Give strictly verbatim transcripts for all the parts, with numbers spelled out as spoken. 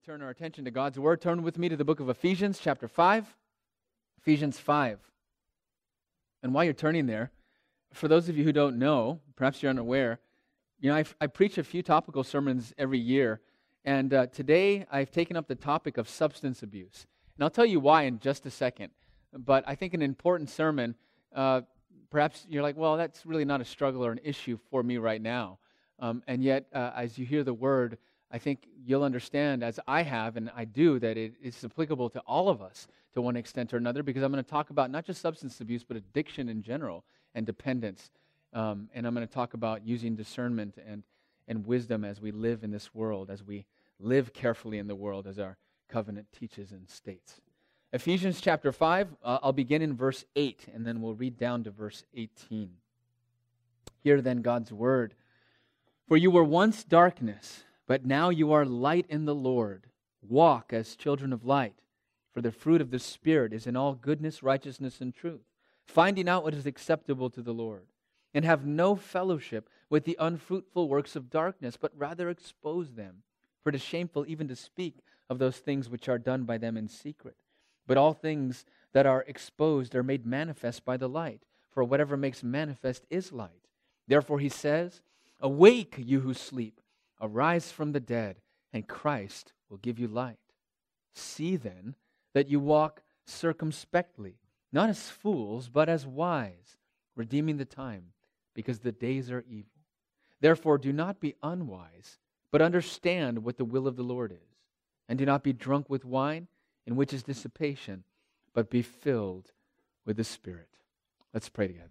Turn our attention to God's Word. Turn with me to the book of Ephesians, chapter five. Ephesians five. And while you're turning there, for those of you who don't know, perhaps you're unaware, you know, I, I preach a few topical sermons every year, and uh, today I've taken up the topic of substance abuse. And I'll tell you why in just a second. But I think an important sermon, uh, perhaps you're like, well, that's really not a struggle or an issue for me right now. Um, and yet, uh, as you hear the Word, I think you'll understand, as I have and I do, that it is applicable to all of us to one extent or another, because I'm going to talk about not just substance abuse, but addiction in general and dependence. Um, and I'm going to talk about using discernment and, and wisdom as we live in this world, as we live carefully in the world, as our covenant teaches and states. Ephesians chapter five, uh, I'll begin in verse eight, and then we'll read down to verse eighteen. Hear then God's word. For you were once darkness, but now you are light in the Lord. Walk as children of light, for the fruit of the Spirit is in all goodness, righteousness, and truth, finding out what is acceptable to the Lord. And have no fellowship with the unfruitful works of darkness, but rather expose them. For it is shameful even to speak of those things which are done by them in secret. But all things that are exposed are made manifest by the light, for whatever makes manifest is light. Therefore he says, awake, you who sleep, arise from the dead, and Christ will give you light. See then that you walk circumspectly, not as fools, but as wise, redeeming the time, because the days are evil. Therefore do not be unwise, but understand what the will of the Lord is. And do not be drunk with wine, in which is dissipation, but be filled with the Spirit. Let's pray together.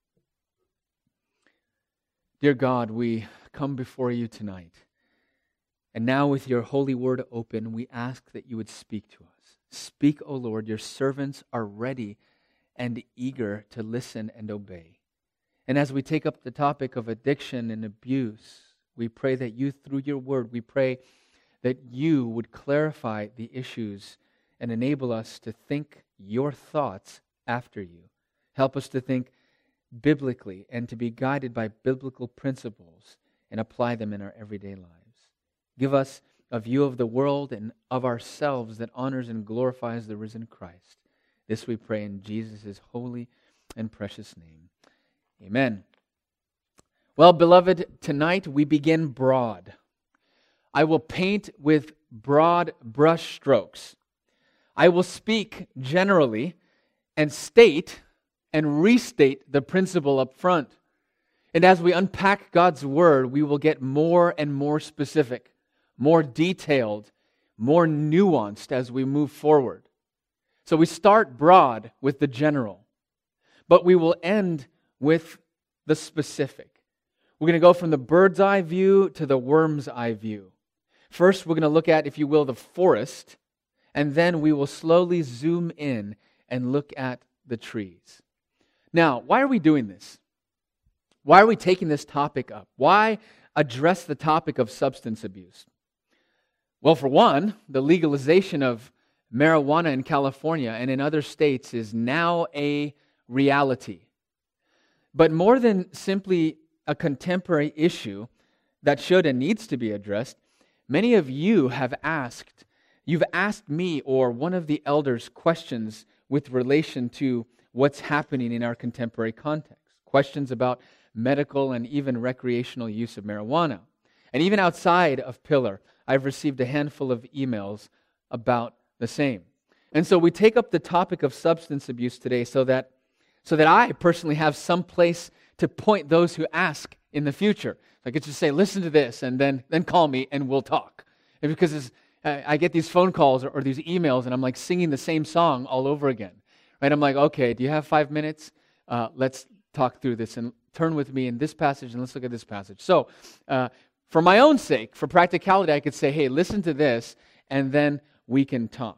Dear God, we come before you tonight. And now with your holy word open, we ask that you would speak to us. Speak, O Lord, your servants are ready and eager to listen and obey. And as we take up the topic of addiction and abuse, we pray that you, through your word, we pray that you would clarify the issues and enable us to think your thoughts after you. Help us to think biblically and to be guided by biblical principles and apply them in our everyday lives. Give us a view of the world and of ourselves that honors and glorifies the risen Christ. This we pray in Jesus' holy and precious name. Amen. Well, beloved, tonight we begin broad. I will paint with broad brush strokes. I will speak generally and state and restate the principle up front. And as we unpack God's word, we will get more and more specific, more detailed, more nuanced as we move forward. So we start broad with the general, but we will end with the specific. We're going to go from the bird's eye view to the worm's eye view. First, we're going to look at, if you will, the forest, and then we will slowly zoom in and look at the trees. Now, why are we doing this? Why are we taking this topic up? Why address the topic of substance abuse? Well, for one, the legalization of marijuana in California and in other states is now a reality. But more than simply a contemporary issue that should and needs to be addressed, many of you have asked, you've asked me or one of the elders questions with relation to what's happening in our contemporary context. Questions about medical and even recreational use of marijuana. And even outside of Pillar, I've received a handful of emails about the same. And so we take up the topic of substance abuse today so that, so that I personally have some place to point those who ask in the future. I could just say, listen to this, and then, then call me and we'll talk. And because it's, I get these phone calls or, or these emails, and I'm like singing the same song all over again. Right? I'm like, okay, do you have five minutes? Uh, let's talk through this and turn with me in this passage and let's look at this passage. So, uh, for my own sake, for practicality, I could say, hey, listen to this, and then we can talk.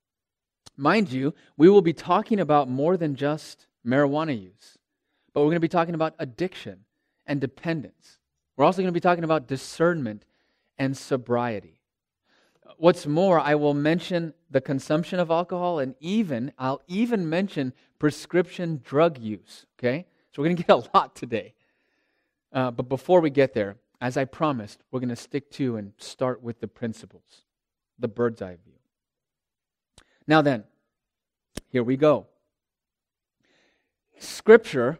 Mind you, we will be talking about more than just marijuana use, but we're going to be talking about addiction and dependence. We're also going to be talking about discernment and sobriety. What's more, I will mention the consumption of alcohol, and even I'll even mention prescription drug use. Okay, so we're going to get a lot today. Uh, but before we get there, as I promised, we're going to stick to and start with the principles. the bird's eye view. Now then, here we go. Scripture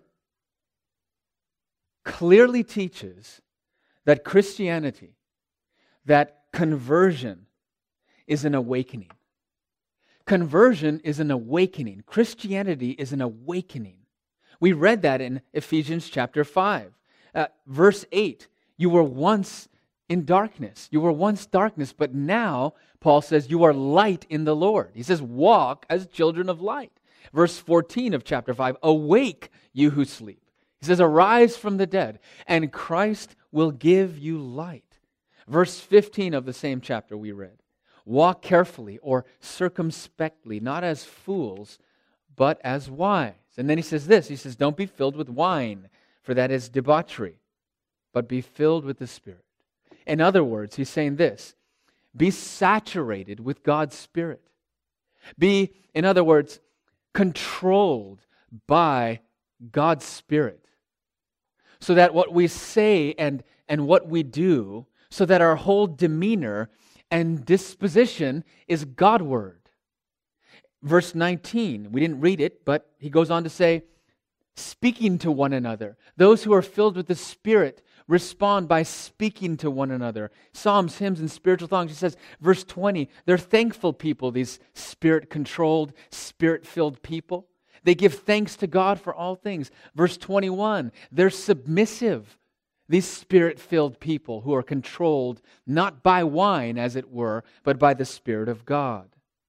clearly teaches that Christianity, that conversion is an awakening. Conversion is an awakening. Christianity is an awakening. We read that in Ephesians chapter five. Uh, verse eight, you were once in darkness. You were once darkness, but now, Paul says, you are light in the Lord. He says, walk as children of light. Verse fourteen of chapter five, awake, you who sleep. He says, arise from the dead, and Christ will give you light. Verse fifteen of the same chapter we read, walk carefully or circumspectly, not as fools, but as wise. And then he says this, he says, don't be filled with wine, for that is debauchery, but be filled with the Spirit. In other words, he's saying this, be saturated with God's Spirit. Be, in other words, controlled by God's Spirit. So that what we say and, and what we do, so that our whole demeanor and disposition is Godward. Verse nineteen, we didn't read it, but he goes on to say, speaking to one another. Those who are filled with the Spirit respond by speaking to one another. Psalms, hymns, and spiritual songs. He says, verse twenty, they're thankful people, these Spirit-controlled, Spirit-filled people. They give thanks to God for all things. Verse twenty-one, they're submissive. These Spirit-filled people who are controlled not by wine, as it were, but by the Spirit of God.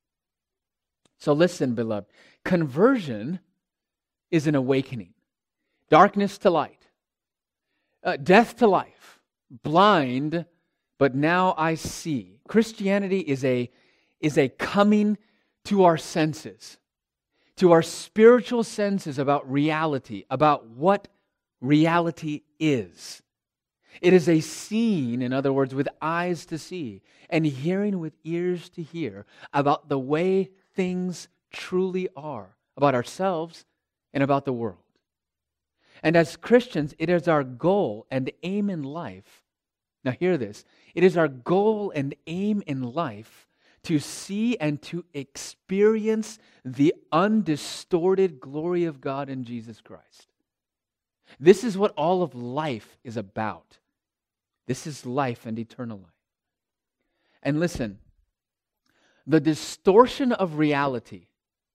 So listen, beloved, conversion is an awakening. Darkness to light. Uh, death to life. Blind, but now I see. Christianity is a, is a coming to our senses, to our spiritual senses about reality, about what reality is. It is a seeing, in other words, with eyes to see, and hearing with ears to hear about the way things truly are, about ourselves and about the world. And as Christians, it is our goal and aim in life, now hear this, it is our goal and aim in life to see and to experience the undistorted glory of God in Jesus Christ. This is what all of life is about. This is life and eternal life. And listen, the distortion of reality,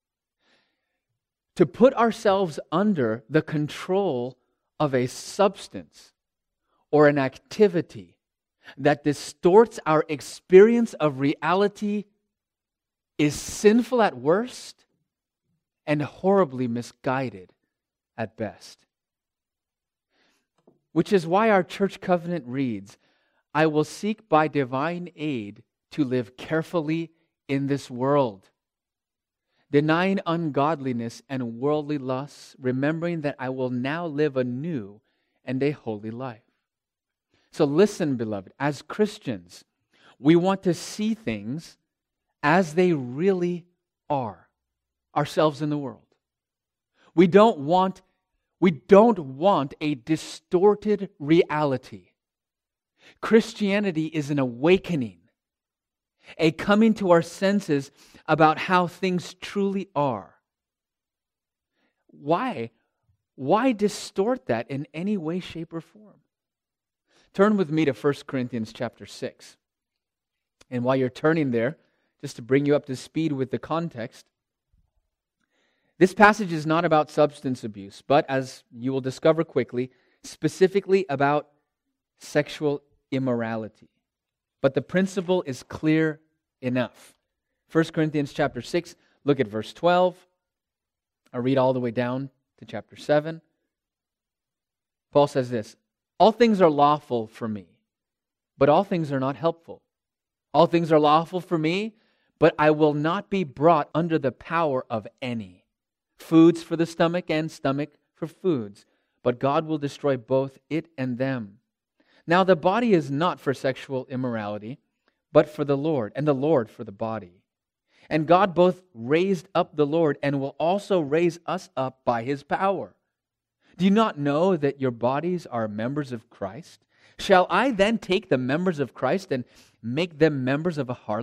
to put ourselves under the control of a substance or an activity that distorts our experience of reality, is sinful at worst and horribly misguided at best. Which is why our church covenant reads, I will seek by divine aid to live carefully in this world, denying ungodliness and worldly lusts, remembering that I will now live a new and a holy life. So listen, beloved, as Christians, we want to see things as they really are, ourselves in the world. We don't want, we don't want a distorted reality. Christianity is an awakening, a coming to our senses about how things truly are. Why? Why distort that in any way, shape, or form? Turn with me to First Corinthians chapter six. And while you're turning there, just to bring you up to speed with the context, this passage is not about substance abuse, but as you will discover quickly, specifically about sexual immorality. But the principle is clear enough. First Corinthians chapter six, look at verse twelve. I'll read all the way down to chapter seven. Paul says this, all things are lawful for me, but all things are not helpful. All things are lawful for me, but I will not be brought under the power of any. Foods for the stomach and stomach for foods, but God will destroy both it and them. Now the body is not for sexual immorality, but for the Lord, and the Lord for the body. And God both raised up the Lord and will also raise us up by His power. Do you not know that your bodies are members of Christ? Shall I then take the members of Christ and make them members of a harlot?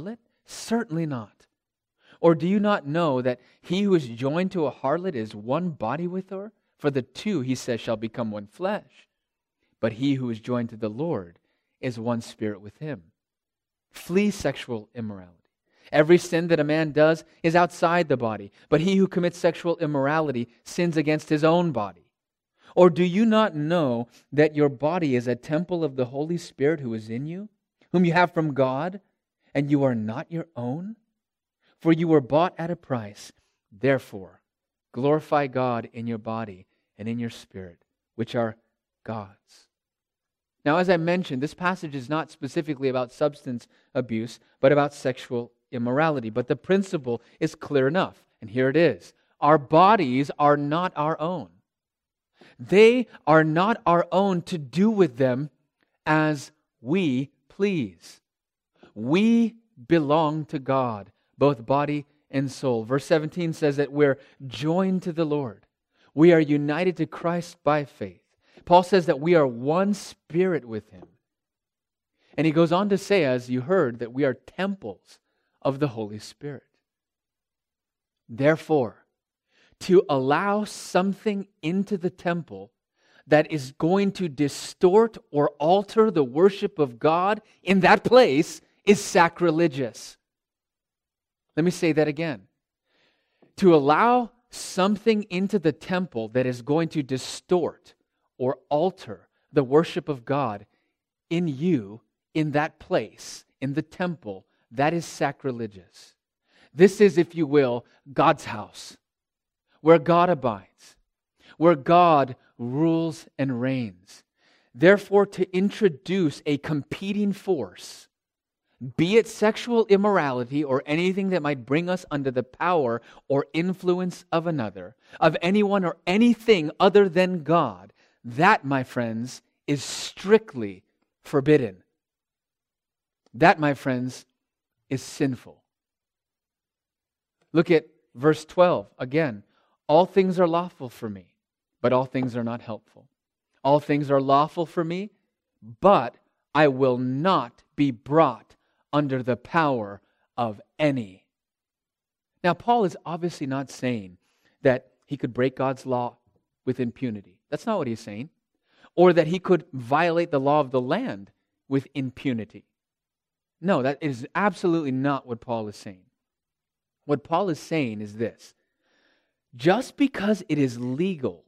Certainly not. Or do you not know that he who is joined to a harlot is one body with her? For the two, he says, shall become one flesh. But he who is joined to the Lord is one spirit with him. Flee sexual immorality. Every sin that a man does is outside the body, but he who commits sexual immorality sins against his own body. Or do you not know that your body is a temple of the Holy Spirit who is in you, whom you have from God, and you are not your own? For you were bought at a price. Therefore, glorify God in your body and in your spirit, which are God's. Now, as I mentioned, this passage is not specifically about substance abuse, but about sexual immorality. But the principle is clear enough, and here it is. Our bodies are not our own. They are not our own to do with them as we please. We belong to God, both body and soul. Verse seventeen says that we're joined to the Lord. We are united to Christ by faith. Paul says that we are one spirit with Him. And he goes on to say, as you heard, that we are temples of the Holy Spirit. Therefore, to allow something into the temple that is going to distort or alter the worship of God in that place is sacrilegious. Let me say that again. To allow something into the temple that is going to distort or alter the worship of God in you, in that place, in the temple, that is sacrilegious. This is, if you will, God's house, where God abides, where God rules and reigns. Therefore, to introduce a competing force, be it sexual immorality or anything that might bring us under the power or influence of another, of anyone or anything other than God, that, my friends, is strictly forbidden. That, my friends, is sinful. Look at verse twelve again. All things are lawful for me, but all things are not helpful. All things are lawful for me, but I will not be brought under the power of any. Now, Paul is obviously not saying that he could break God's law with impunity. That's not what he's saying. Or that he could violate the law of the land with impunity. No, that is absolutely not what Paul is saying. What Paul is saying is this. Just because it is legal,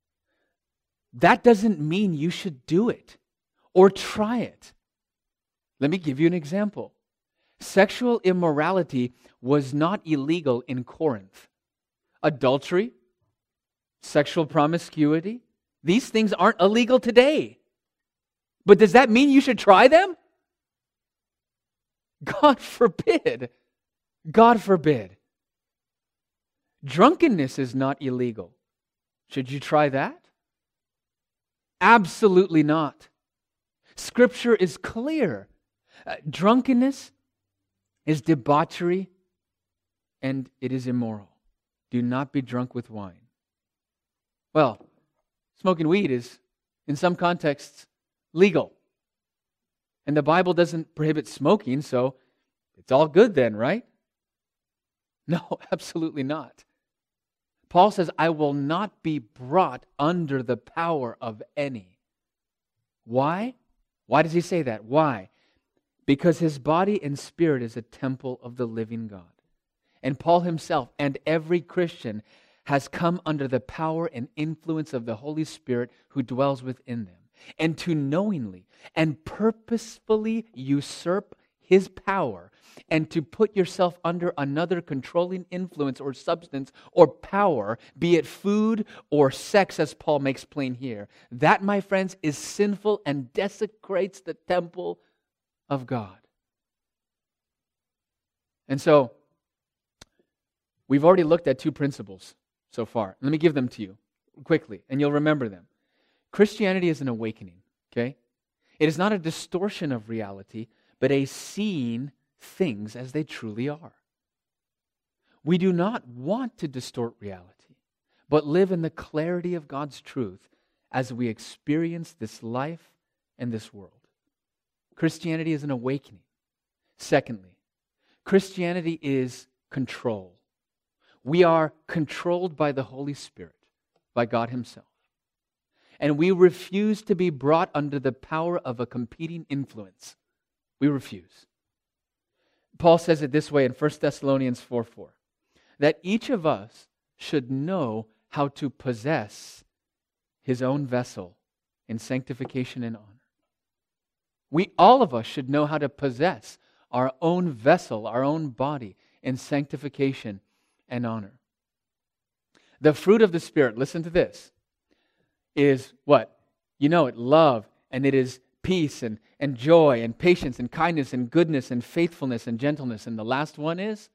that doesn't mean you should do it or try it. Let me give you an example. Sexual immorality was not illegal in Corinth. Adultery, sexual promiscuity, these things aren't illegal today. But does that mean you should try them? God forbid. God forbid. Drunkenness is not illegal. Should you try that? Absolutely not. Scripture is clear. Uh, drunkenness is debauchery and it is immoral. Do not be drunk with wine. Well, smoking weed is, in some contexts, legal. And the Bible doesn't prohibit smoking, so it's all good then, right? No, absolutely not. Paul says, I will not be brought under the power of any. Why? Why does he say that? Why? Because his body and spirit is a temple of the living God. And Paul himself and every Christian has come under the power and influence of the Holy Spirit who dwells within them. And to knowingly and purposefully usurp his power and to put yourself under another controlling influence or substance or power, be it food or sex, as Paul makes plain here, that, my friends, is sinful and desecrates the temple of God. And so, we've already looked at two principles so far. Let me give them to you quickly, and you'll remember them. Christianity is an awakening, okay? It is not a distortion of reality, but a seeing things as they truly are. We do not want to distort reality, but live in the clarity of God's truth as we experience this life and this world. Christianity is an awakening. Secondly, Christianity is control. We are controlled by the Holy Spirit, by God Himself. And we refuse to be brought under the power of a competing influence. We refuse. Paul says it this way in First Thessalonians four four, that each of us should know how to possess his own vessel in sanctification and honor. We, all of us, should know how to possess our own vessel, our own body in sanctification and honor. The fruit of the Spirit, listen to this, is what? You know it, love, and it is peace and, and joy and patience and kindness and goodness and faithfulness and gentleness. And the last one is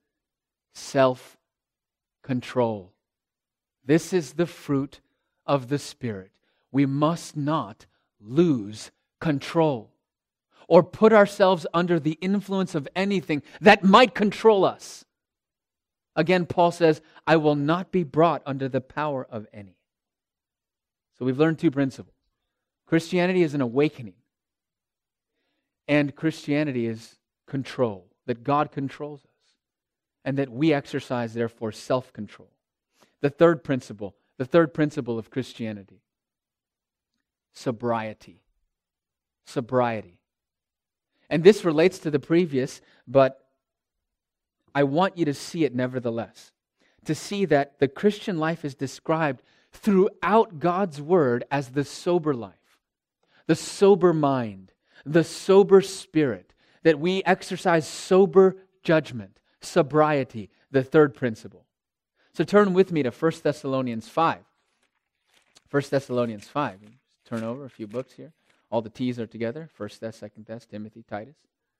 self-control. This is the fruit of the Spirit. We must not lose control or put ourselves under the influence of anything that might control us. Again, Paul says, I will not be brought under the power of any. So we've learned two principles. Christianity is an awakening. And Christianity is control, that God controls us. And that we exercise, therefore, self-control. The third principle, the third principle of Christianity, sobriety. Sobriety. And this relates to the previous, but I want you to see it nevertheless. To see that the Christian life is described throughout God's Word as the sober life, the sober mind, the sober spirit, that we exercise sober judgment, sobriety, the third principle. So turn with me to First Thessalonians five. First Thessalonians five. Turn over a few books here. All the T's are together. First Thess, Second Thess, Timothy, Titus.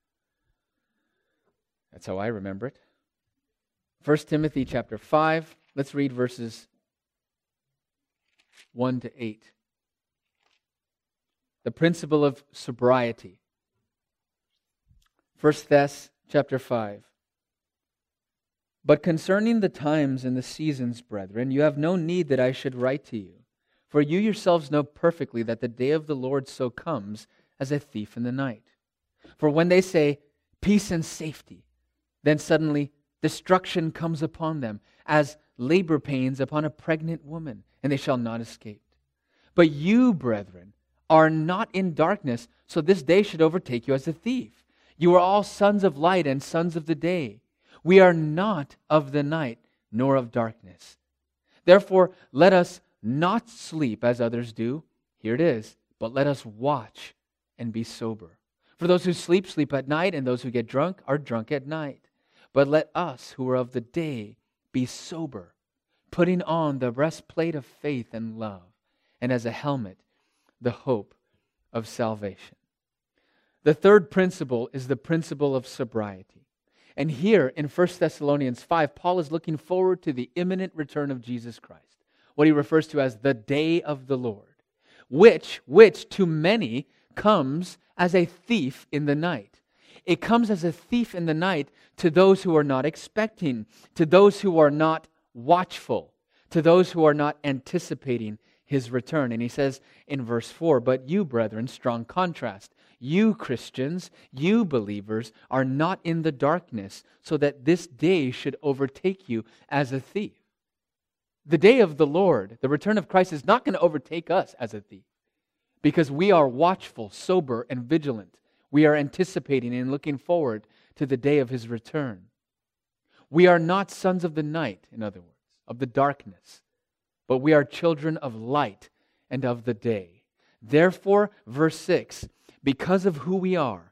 That's how I remember it. First Timothy chapter five. Let's read verses one to eight. The principle of sobriety. First Thess chapter five. But concerning the times and the seasons, brethren, you have no need that I should write to you. For you yourselves know perfectly that the day of the Lord so comes as a thief in the night. For when they say, peace and safety, then suddenly destruction comes upon them, as labor pains upon a pregnant woman, and they shall not escape. But you, brethren, are not in darkness, so this day should overtake you as a thief. You are all sons of light and sons of the day. We are not of the night, nor of darkness. Therefore, let us not sleep as others do. Here it is. But let us watch and be sober. For those who sleep, sleep at night, and those who get drunk are drunk at night. But let us who are of the day be sober, putting on the breastplate of faith and love, and as a helmet, the hope of salvation. The third principle is the principle of sobriety. And here in First Thessalonians five, Paul is looking forward to the imminent return of Jesus Christ, what he refers to as the day of the Lord, which, which to many comes as a thief in the night. It comes as a thief in the night to those who are not expecting, to those who are not watchful, to those who are not anticipating His return. And he says in verse four, but you, brethren, strong contrast, you Christians, you believers, are not in the darkness, so that this day should overtake you as a thief. The day of the Lord, the return of Christ, is not going to overtake us as a thief, because we are watchful, sober, and vigilant. We are anticipating and looking forward to the day of His return. We are not sons of the night, in other words, of the darkness, but we are children of light and of the day. Therefore, verse six, because of who we are,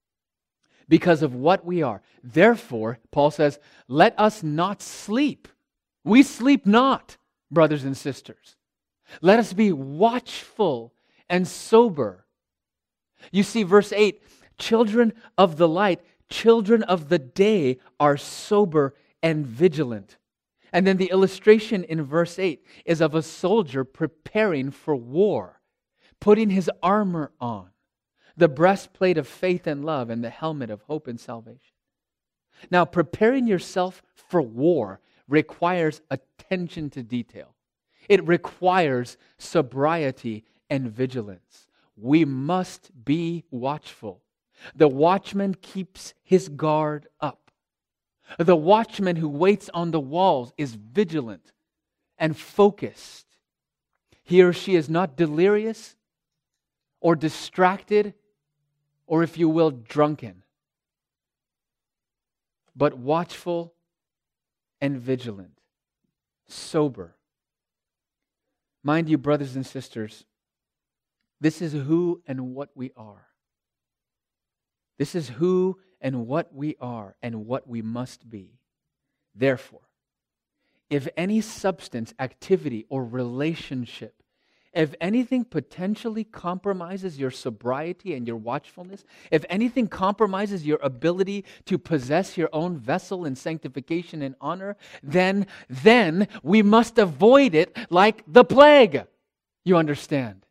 because of what we are, therefore, Paul says, let us not sleep. We sleep not, brothers and sisters. Let us be watchful and sober. You see, verse eight, children of the light, children of the day are sober and vigilant. And then the illustration in verse eight is of a soldier preparing for war, putting his armor on, the breastplate of faith and love, and the helmet of hope and salvation. Now, preparing yourself for war requires attention to detail. It requires sobriety and vigilance. We must be watchful. The watchman keeps his guard up. The watchman who waits on the walls is vigilant and focused. He or she is not delirious or distracted or, if you will, drunken, but watchful and vigilant, sober. Mind you, brothers and sisters, this is who and what we are. This is who and what we are and what we must be. Therefore, if any substance, activity, or relationship, if anything potentially compromises your sobriety and your watchfulness, if anything compromises your ability to possess your own vessel in sanctification and honor, then, then we must avoid it like the plague. You understand?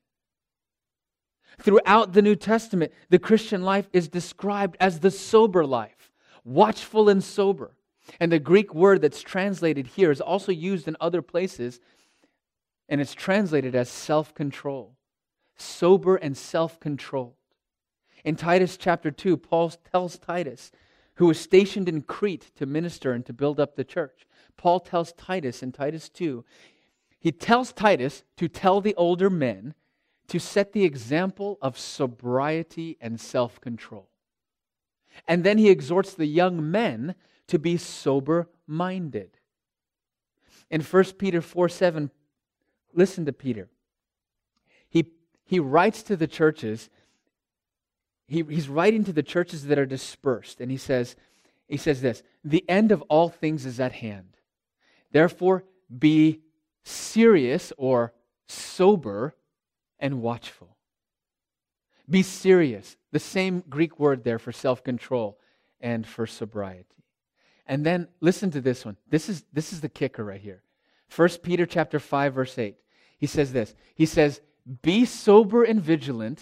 Throughout the New Testament, the Christian life is described as the sober life, watchful and sober. And the Greek word that's translated here is also used in other places, and it's translated as self-control. Sober and self-controlled. In Titus chapter two, Paul tells Titus, who was stationed in Crete to minister and to build up the church. Paul tells Titus in Titus two, he tells Titus to tell the older men to set the example of sobriety and self-control. And then he exhorts the young men to be sober-minded. In First Peter four seven, listen to Peter. He, he writes to the churches, he, he's writing to the churches that are dispersed, and he says, he says this, the end of all things is at hand. Therefore, be serious or sober and watchful. Be serious. The same Greek word there for self-control and for sobriety. And then listen to this one. This is this is the kicker right here. First Peter chapter five, verse eight. He says this. He says, be sober and vigilant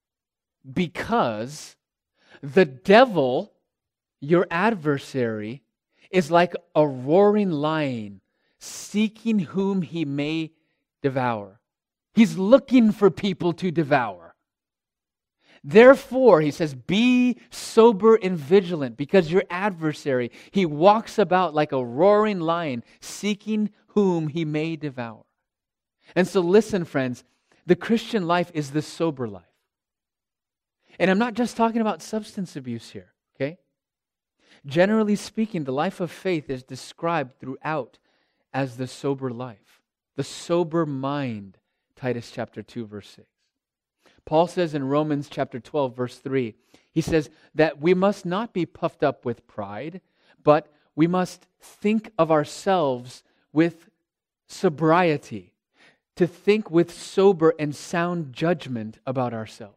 because the devil, your adversary, is like a roaring lion, seeking whom he may devour. He's looking for people to devour. Therefore, he says, be sober and vigilant because your adversary, he walks about like a roaring lion, seeking whom he may devour. And so listen, friends, the Christian life is the sober life. And I'm not just talking about substance abuse here, okay? Generally speaking, the life of faith is described throughout as the sober life, the sober mind, Titus chapter two, verse six. Paul says in Romans chapter twelve, verse three, he says that we must not be puffed up with pride, but we must think of ourselves with sobriety, to think with sober and sound judgment about ourselves.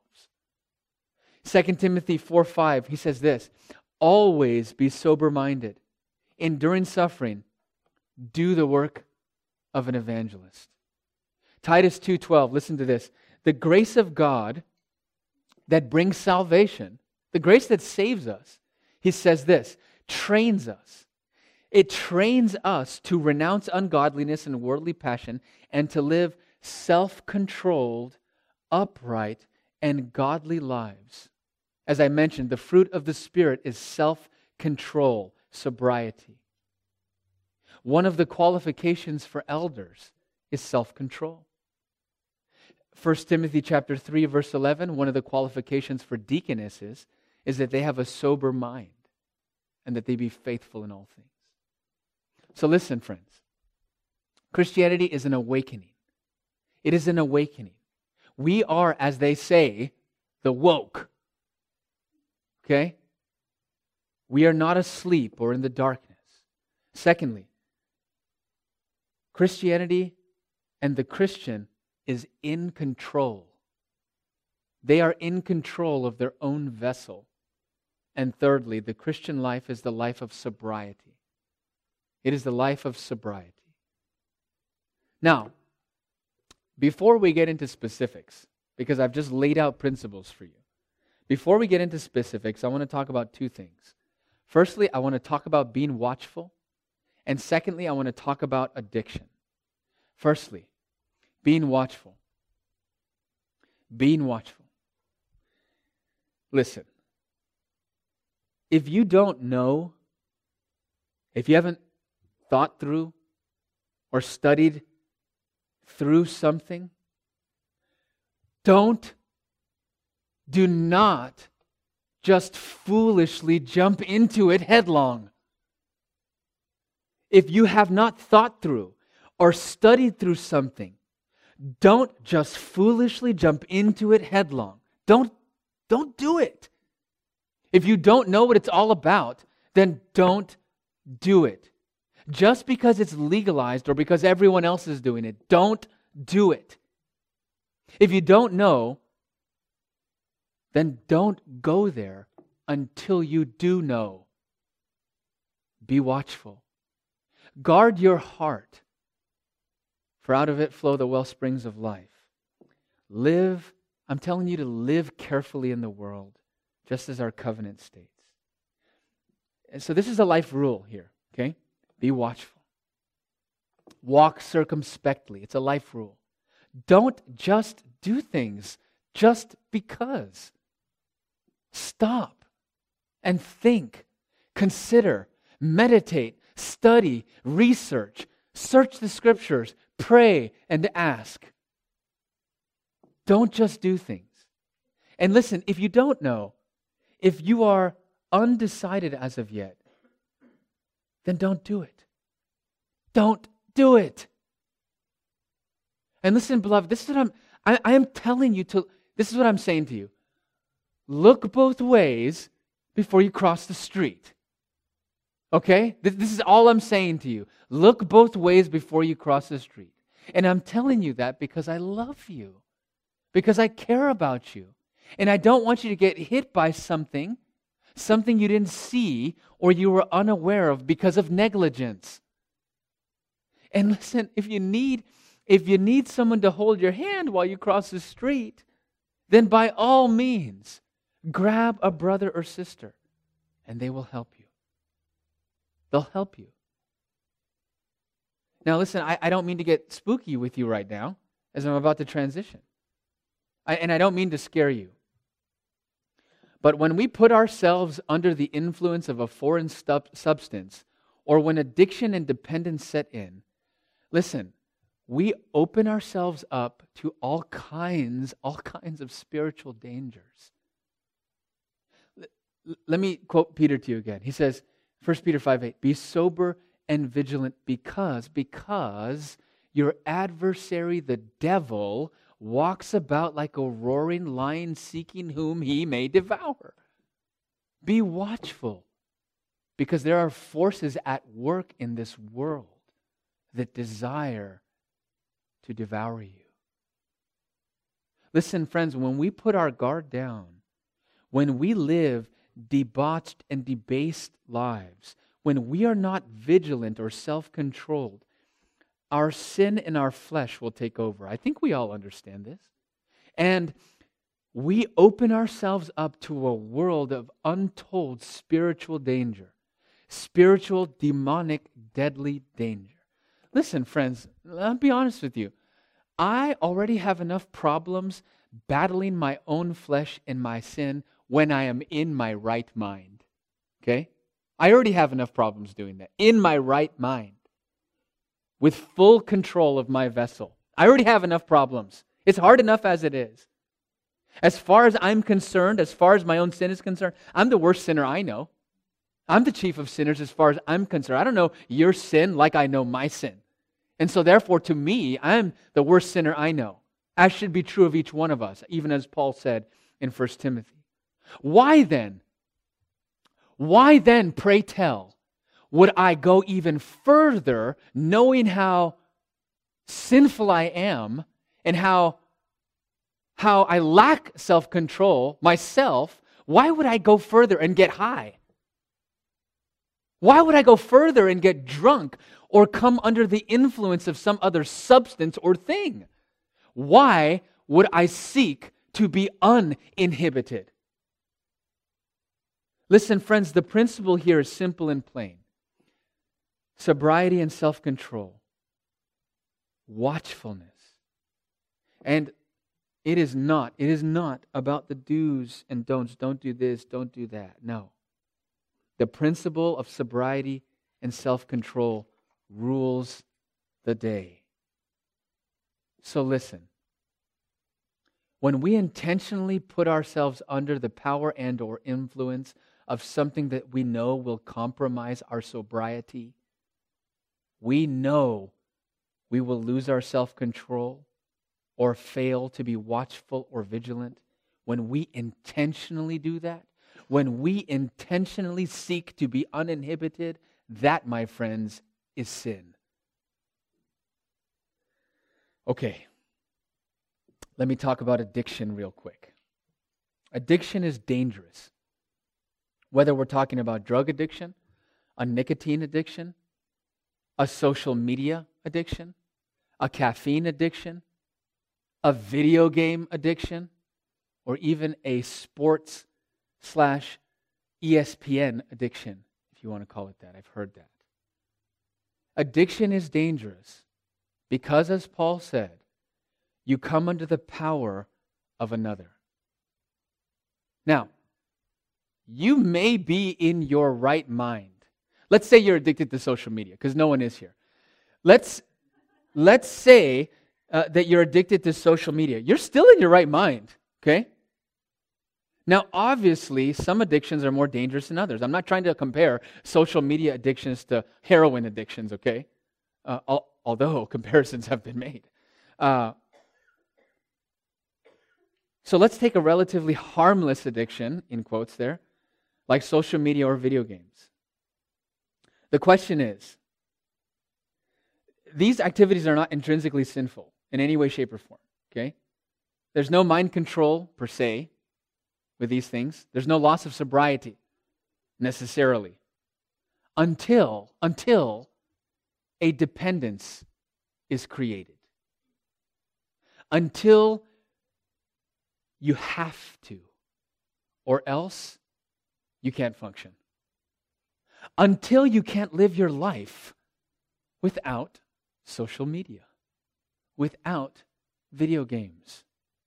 Second Timothy four five, he says this, always be sober-minded, enduring suffering, do the work of an evangelist. Titus two twelve, listen to this. The grace of God that brings salvation, the grace that saves us, he says this, trains us. It trains us to renounce ungodliness and worldly passion and to live self-controlled, upright, and godly lives. As I mentioned, the fruit of the Spirit is self-control, sobriety. One of the qualifications for elders is self-control. First Timothy chapter three, verse eleven, one of the qualifications for deaconesses is that they have a sober mind and that they be faithful in all things. So listen, friends. Christianity is an awakening. It is an awakening. We are, as they say, the woke. Okay? We are not asleep or in the darkness. Secondly, Christianity and the Christian is in control. They are in control of their own vessel. And thirdly, the Christian life is the life of sobriety. It is the life of sobriety. Now, before we get into specifics, because I've just laid out principles for you, before we get into specifics, I want to talk about two things. Firstly, I want to talk about being watchful. And secondly, I want to talk about addiction. Firstly, being watchful. Being watchful. Listen, if you don't know If you haven't thought through or studied through something, don't, do not just foolishly jump into it headlong. If you have not thought through or studied through something, don't just foolishly jump into it headlong. Don't, don't do it. If you don't know what it's all about, then don't do it. Just because it's legalized or because everyone else is doing it, don't do it. If you don't know, then don't go there until you do know. Be watchful. Guard your heart, for out of it flow the well springs of life. Live, I'm telling you to live carefully in the world, just as our covenant states. And so this is a life rule here, okay? Be watchful. Walk circumspectly. It's a life rule. Don't just do things just because. Stop and think, consider, meditate, study, research, search the scriptures, pray, and ask. Don't just do things. And listen, if you don't know, if you are undecided as of yet, then don't do it. Don't do it. And listen, beloved, this is what I'm, I, I am telling you to, this is what I'm saying to you. Look both ways before you cross the street. Okay? This, this is all I'm saying to you. Look both ways before you cross the street. And I'm telling you that because I love you. Because I care about you. And I don't want you to get hit by something, something you didn't see or you were unaware of because of negligence. And listen, if you need, if you need someone to hold your hand while you cross the street, then by all means, grab a brother or sister and they will help you. They'll help you. Now listen, I, I don't mean to get spooky with you right now as I'm about to transition. I, and I don't mean to scare you. But when we put ourselves under the influence of a foreign stu- substance, or when addiction and dependence set in, listen, we open ourselves up to all kinds, all kinds of spiritual dangers. L- let me quote Peter to you again. He says, First Peter five eight, be sober and vigilant because, because your adversary, the devil, walks about like a roaring lion seeking whom he may devour. Be watchful, because there are forces at work in this world that desire to devour you. Listen, friends, when we put our guard down, when we live debauched and debased lives, when we are not vigilant or self-controlled, our sin in our flesh will take over. I think we all understand this. And we open ourselves up to a world of untold spiritual danger, spiritual, demonic, deadly danger. Listen, friends, I'll be honest with you. I already have enough problems battling my own flesh and my sin when I am in my right mind. Okay? I already have enough problems doing that. In my right mind. With full control of my vessel. I already have enough problems. It's hard enough as it is. As far as I'm concerned, as far as my own sin is concerned, I'm the worst sinner I know. I'm the chief of sinners as far as I'm concerned. I don't know your sin like I know my sin. And so therefore, to me, I'm the worst sinner I know. As should be true of each one of us, even as Paul said in First Timothy. Why then? Why then, pray tell, would I go even further, knowing how sinful I am and how, how I lack self-control myself? Why would I go further and get high? Why would I go further and get drunk or come under the influence of some other substance or thing? Why would I seek to be uninhibited? Listen, friends, the principle here is simple and plain. Sobriety and self-control. Watchfulness. And it is not, it is not about the do's and don'ts. Don't do this, don't do that. No. The principle of sobriety and self-control rules the day. So listen. When we intentionally put ourselves under the power and or influence of something that we know will compromise our sobriety, we know we will lose our self-control or fail to be watchful or vigilant. When we intentionally do that, when we intentionally seek to be uninhibited, that, my friends, is sin. Okay, let me talk about addiction real quick. Addiction is dangerous. Whether we're talking about drug addiction, a nicotine addiction, a social media addiction, a caffeine addiction, a video game addiction, or even a sports slash E S P N addiction, if you want to call it that. I've heard that. Addiction is dangerous because, as Paul said, you come under the power of another. Now, you may be in your right mind. Let's say you're addicted to social media, because no one is here. Let's, let's say uh, that you're addicted to social media. You're still in your right mind, okay? Now, obviously, some addictions are more dangerous than others. I'm not trying to compare social media addictions to heroin addictions, okay? Uh, al- although comparisons have been made. Uh, so let's take a relatively harmless addiction, in quotes there, like social media or video games. The question is, these activities are not intrinsically sinful in any way, shape, or form, okay? There's no mind control, per se, with these things. There's no loss of sobriety, necessarily, until, until a dependence is created. Until you have to, or else you can't function. Until you can't live your life without social media, without video games.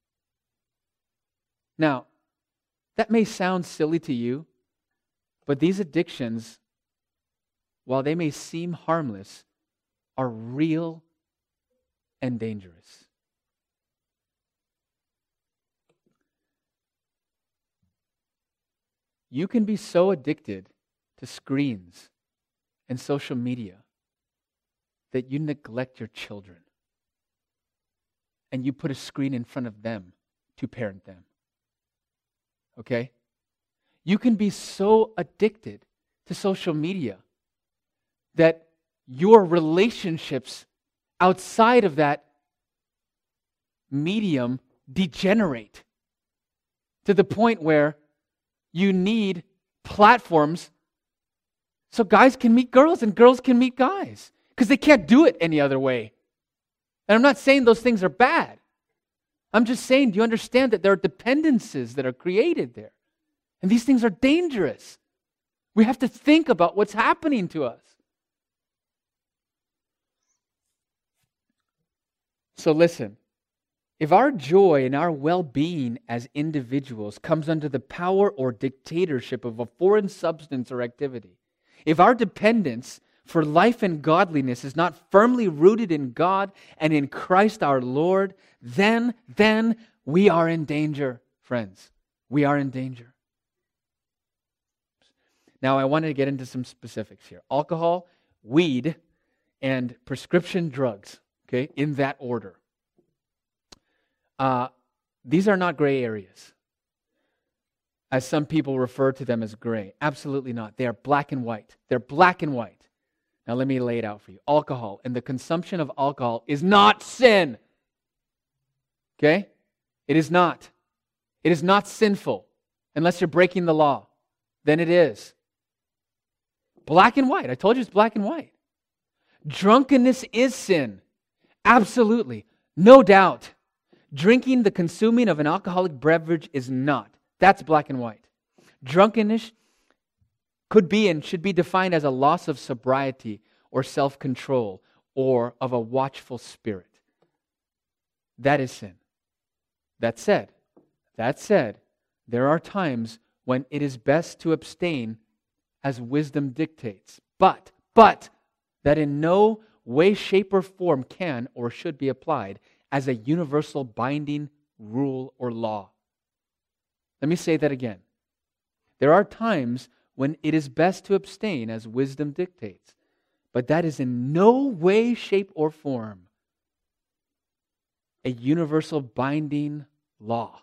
Now, that may sound silly to you, but these addictions, while they may seem harmless, are real and dangerous. You can be so addicted to screens and social media that you neglect your children and you put a screen in front of them to parent them. Okay? You can be so addicted to social media that your relationships outside of that medium degenerate to the point where you need platforms so guys can meet girls and girls can meet guys, because they can't do it any other way. And I'm not saying those things are bad. I'm just saying, do you understand that there are dependencies that are created there? And these things are dangerous. We have to think about what's happening to us. So listen, if our joy and our well-being as individuals comes under the power or dictatorship of a foreign substance or activity, if our dependence for life and godliness is not firmly rooted in God and in Christ our Lord, then, then we are in danger, friends. We are in danger. Now, I want to get into some specifics here. Alcohol, weed, and prescription drugs, okay, in that order. Uh, these are not gray areas, as some people refer to them as gray. Absolutely not. They are black and white. They're black and white. Now let me lay it out for you. Alcohol and the consumption of alcohol is not sin. Okay? It is not. It is not sinful unless you're breaking the law. Then it is. Black and white. I told you it's black and white. Drunkenness is sin. Absolutely. No doubt. Drinking, the consuming of an alcoholic beverage is not. That's black and white. Drunkenness could be and should be defined as a loss of sobriety or self-control or of a watchful spirit. That is sin. That said, that said, there are times when it is best to abstain as wisdom dictates. But, but that in no way, shape, or form can or should be applied as a universal binding rule or law. Let me say that again. There are times when it is best to abstain as wisdom dictates, but that is in no way, shape, or form a universal binding law.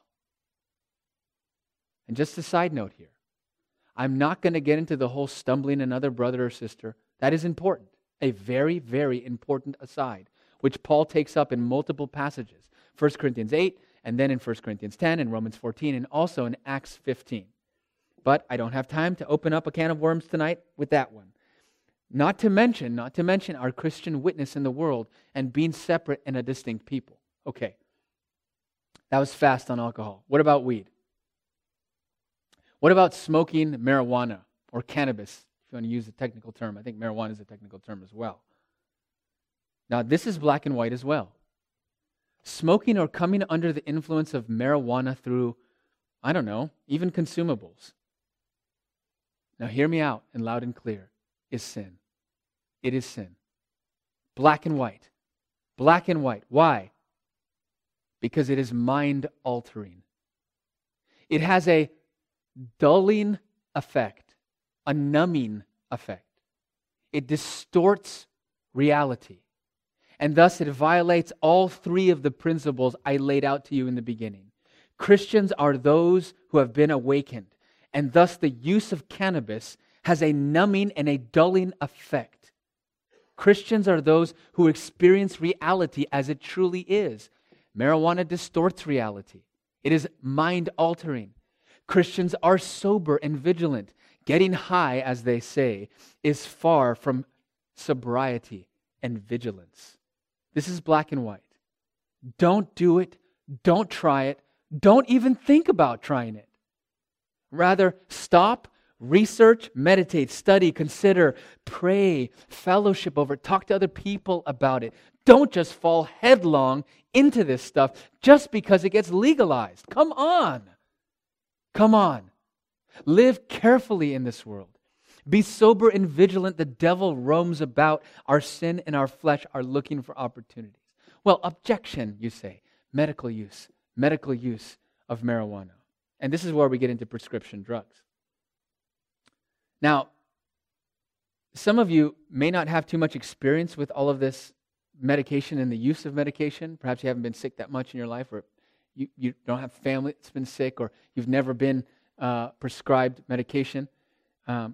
And just a side note here, I'm not going to get into the whole stumbling another brother or sister. That is important, a very, very important aside, which Paul takes up in multiple passages. First Corinthians eight, and then in First Corinthians ten, and Romans fourteen, and also in Acts fifteen. But I don't have time to open up a can of worms tonight with that one. Not to mention, not to mention our Christian witness in the world and being separate and a distinct people. Okay, that was fast on alcohol. What about weed? What about smoking marijuana or cannabis, if you want to use a technical term? I think marijuana is a technical term as well. Now, this is black and white as well. Smoking or coming under the influence of marijuana through, I don't know, even consumables. Now, hear me out and loud and clear, is sin. It is sin. Black and white. Black and white. Why? Because it is mind-altering. It has a dulling effect, a numbing effect. It distorts reality. And thus it violates all three of the principles I laid out to you in the beginning. Christians are those who have been awakened, and thus the use of cannabis has a numbing and a dulling effect. Christians are those who experience reality as it truly is. Marijuana distorts reality. It is mind-altering. Christians are sober and vigilant. Getting high, as they say, is far from sobriety and vigilance. This is black and white. Don't do it. Don't try it. Don't even think about trying it. Rather, stop, research, meditate, study, consider, pray, fellowship over it, talk to other people about it. Don't just fall headlong into this stuff just because it gets legalized. Come on. Come on. Live carefully in this world. Be sober and vigilant. The devil roams about. Our sin and our flesh are looking for opportunities. Well, objection, you say. Medical use. Medical use of marijuana. And this is where we get into prescription drugs. Now, some of you may not have too much experience with all of this medication and the use of medication. Perhaps you haven't been sick that much in your life, or you, you don't have family that's been sick, or you've never been uh, prescribed medication. Um,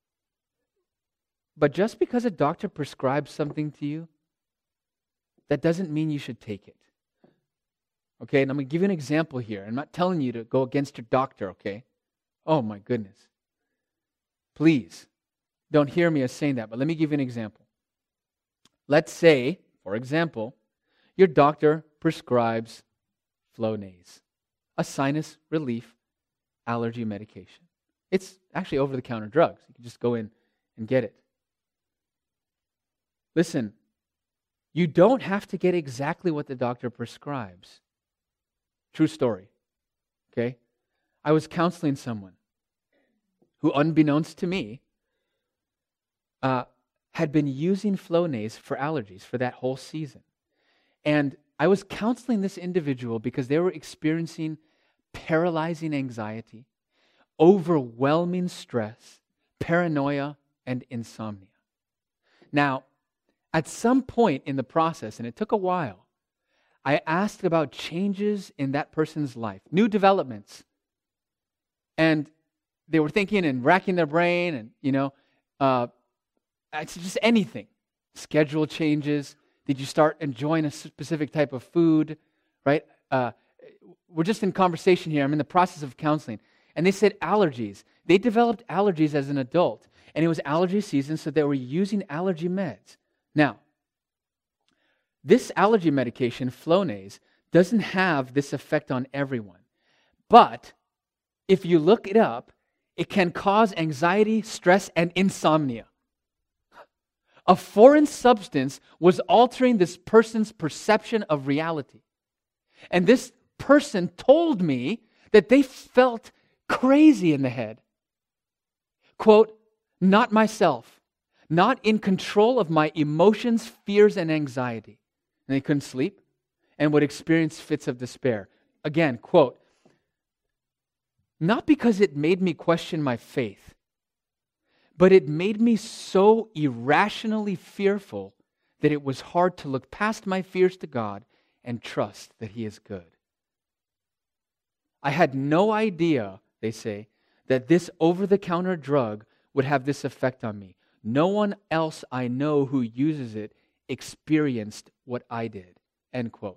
but just because a doctor prescribes something to you, that doesn't mean you should take it. Okay, and I'm going to give you an example here. I'm not telling you to go against your doctor, okay? Oh my goodness. Please, don't hear me as saying that, but let me give you an example. Let's say, for example, your doctor prescribes Flonase, a sinus relief allergy medication. It's actually over-the-counter drugs. You can just go in and get it. Listen, you don't have to get exactly what the doctor prescribes. True story. Okay? I was counseling someone who, unbeknownst to me, uh, had been using Flonase for allergies for that whole season. And I was counseling this individual because they were experiencing paralyzing anxiety, overwhelming stress, paranoia, and insomnia. Now, at some point in the process, and it took a while, I asked about changes in that person's life, new developments. And they were thinking and racking their brain and, you know, uh, it's just anything. Schedule changes. Did you start enjoying a specific type of food, right? Uh, we're just in conversation here. I'm in the process of counseling. And they said allergies. They developed allergies as an adult. And it was allergy season, so they were using allergy meds. Now, this allergy medication, Flonase, doesn't have this effect on everyone. But if you look it up, it can cause anxiety, stress, and insomnia. A foreign substance was altering this person's perception of reality. And this person told me that they felt crazy in the head. Quote, "Not myself. not in control of my emotions, fears, and anxiety. And they couldn't sleep and would experience fits of despair. Again, quote, not because it made me question my faith, but it made me so irrationally fearful that it was hard to look past my fears to God and trust that He is good. I had no idea, they say, that this over-the-counter drug would have this effect on me. No one else I know who uses it experienced what I did. End quote.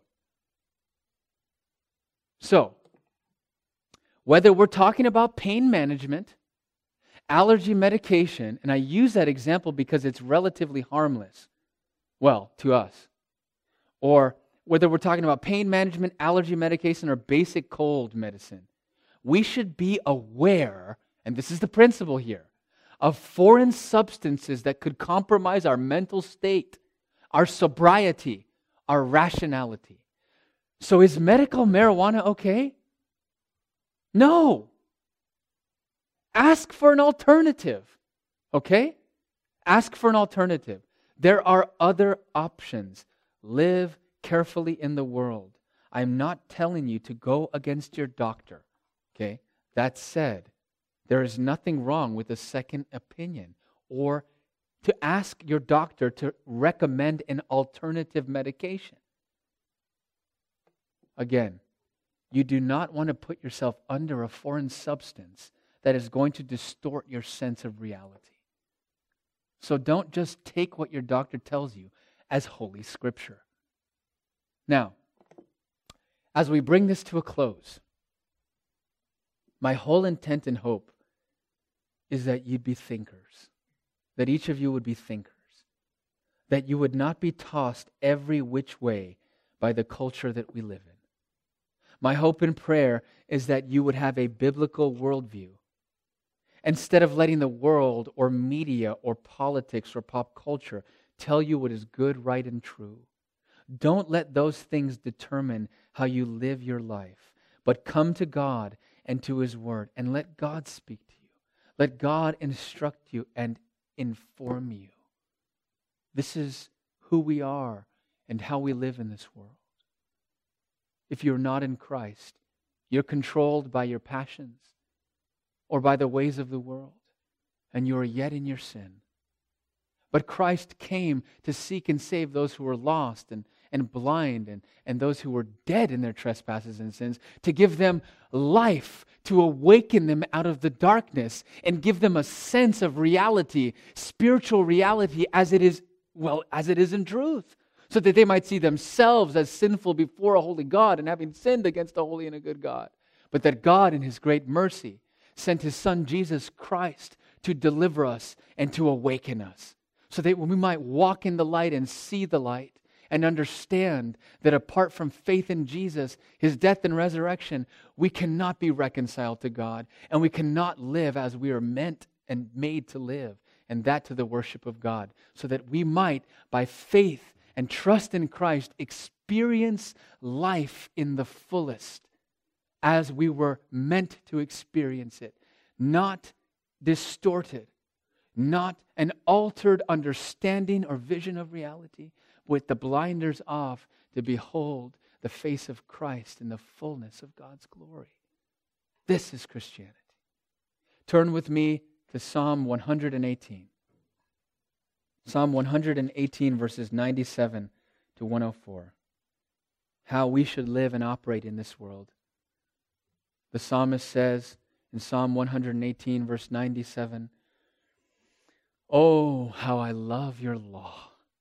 So, whether we're talking about pain management, allergy medication, and I use that example because it's relatively harmless, well, to us, or whether we're talking about pain management, allergy medication, or basic cold medicine, we should be aware, and this is the principle here, of foreign substances that could compromise our mental state, our sobriety, our rationality. So is medical marijuana okay? No. Ask for an alternative, okay? Ask for an alternative. There are other options. Live carefully in the world. I'm not telling you to go against your doctor, okay? That said, there is nothing wrong with a second opinion or to ask your doctor to recommend an alternative medication. Again, you do not want to put yourself under a foreign substance that is going to distort your sense of reality. So don't just take what your doctor tells you as Holy Scripture. Now, as we bring this to a close, my whole intent and hope is that you'd be thinkers, that each of you would be thinkers, that you would not be tossed every which way by the culture that we live in. My hope and prayer is that you would have a biblical worldview. Instead of letting the world or media or politics or pop culture tell you what is good, right, and true. Don't let those things determine how you live your life, but come to God and to His Word and let God speak to you. Let God instruct you and inform you. This is who we are and how we live in this world. If you're not in Christ, you're controlled by your passions or by the ways of the world, and you are yet in your sin. But Christ came to seek and save those who were lost and, and blind and, and those who were dead in their trespasses and sins, to give them life, to awaken them out of the darkness and give them a sense of reality, spiritual reality as it is, well, as it is in truth, so that they might see themselves as sinful before a holy God and having sinned against a holy and a good God. But that God in His great mercy sent His Son Jesus Christ to deliver us and to awaken us, so that we might walk in the light and see the light and understand that apart from faith in Jesus, His death and resurrection, we cannot be reconciled to God and we cannot live as we are meant and made to live, and that to the worship of God, so that we might, by faith and trust in Christ, experience life in the fullest as we were meant to experience it, not distorted, not an altered understanding or vision of reality, with the blinders off to behold the face of Christ in the fullness of God's glory. This is Christianity. Turn with me to Psalm one hundred eighteen. Psalm one hundred eighteen, verses ninety-seven to one oh four. How we should live and operate in this world. The psalmist says in Psalm one hundred eighteen, verse ninety-seven, "Oh, how I love your law.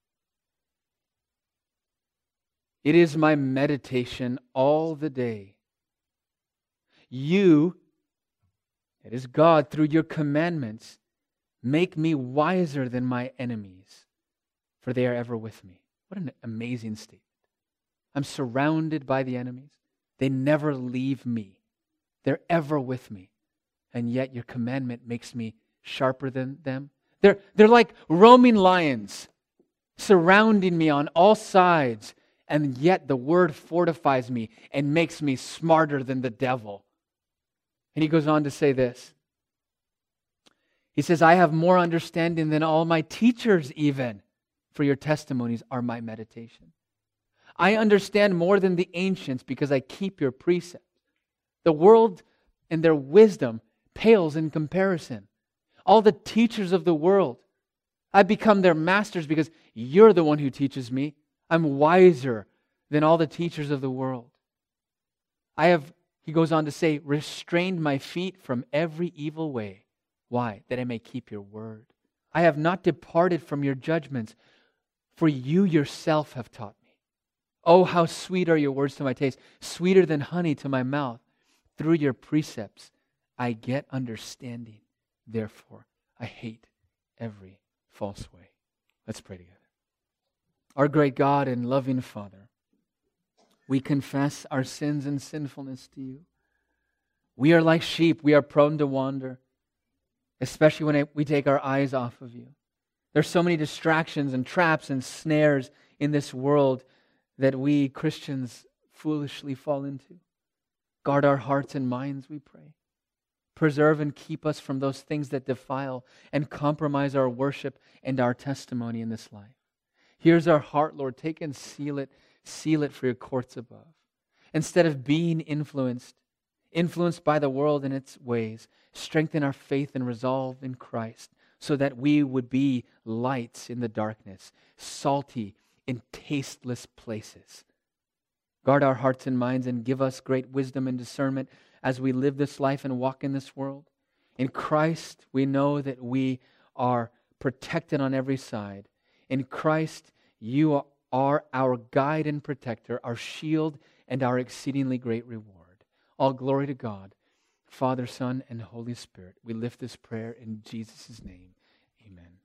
It is my meditation all the day. You, it is God, through your commandments, make me wiser than my enemies, for they are ever with me." What an amazing statement. I'm surrounded by the enemies. They never leave me. They're ever with me. And yet your commandment makes me sharper than them. They're, they're like roaming lions surrounding me on all sides, and yet the word fortifies me and makes me smarter than the devil. And he goes on to say this. He says, I have more understanding than all my teachers even, for your testimonies are my meditation. I understand more than the ancients because I keep your precepts. The world and their wisdom pales in comparison. All the teachers of the world, I become their masters because you're the one who teaches me. I'm wiser than all the teachers of the world. I have, he goes on to say, restrained my feet from every evil way. Why? That I may keep your word. I have not departed from your judgments, for you yourself have taught me. Oh, how sweet are your words to my taste, sweeter than honey to my mouth. Through your precepts I get understanding. Therefore, I hate every false way. Let's pray together. Our great God and loving Father, we confess our sins and sinfulness to you. We are like sheep. We are prone to wander, especially when we take our eyes off of you. There's so many distractions and traps and snares in this world that we Christians foolishly fall into. Guard our hearts and minds, we pray. Preserve and keep us from those things that defile and compromise our worship and our testimony in this life. Here's our heart, Lord. Take and seal it, seal it for your courts above. Instead of being influenced, influenced by the world and its ways, strengthen our faith and resolve in Christ so that we would be lights in the darkness, salty in tasteless places. Guard our hearts and minds and give us great wisdom and discernment as we live this life and walk in this world. In Christ, we know that we are protected on every side. In Christ, you are our guide and protector, our shield, and our exceedingly great reward. All glory to God, Father, Son, and Holy Spirit. We lift this prayer in Jesus' name. Amen.